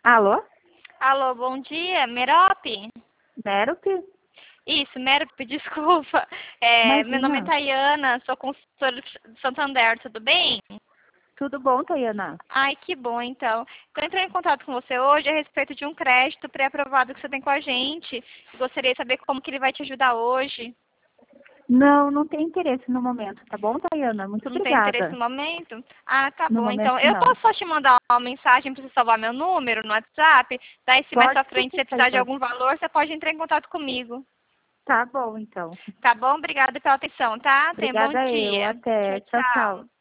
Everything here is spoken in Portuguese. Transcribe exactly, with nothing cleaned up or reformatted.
Alô? Alô, bom dia, Merope? Merope? Isso, Merope, desculpa. É, meu nome é Imagina. Tayana, sou consultora do Santander, tudo bem? Tudo bom, Tayana? Ai, que bom, então. Estou entrando em contato com você hoje a respeito de um crédito pré-aprovado que você tem com a gente. Gostaria de saber como que ele vai te ajudar hoje. Não, não tem interesse no momento, tá bom, Tayana? Muito Não tem interesse obrigada. no momento? Ah, tá No bom. Então, momento, eu não. posso só te mandar uma mensagem para você salvar meu número no WhatsApp? Daí, se mais Pode pra frente sim, você precisar de Tayana. algum valor, você pode entrar em contato comigo. Tá bom, então. Tá bom? Obrigada pela atenção, tá? Tenha um bom Obrigada eu. dia. Tchau, Até. Tchau, tchau. tchau.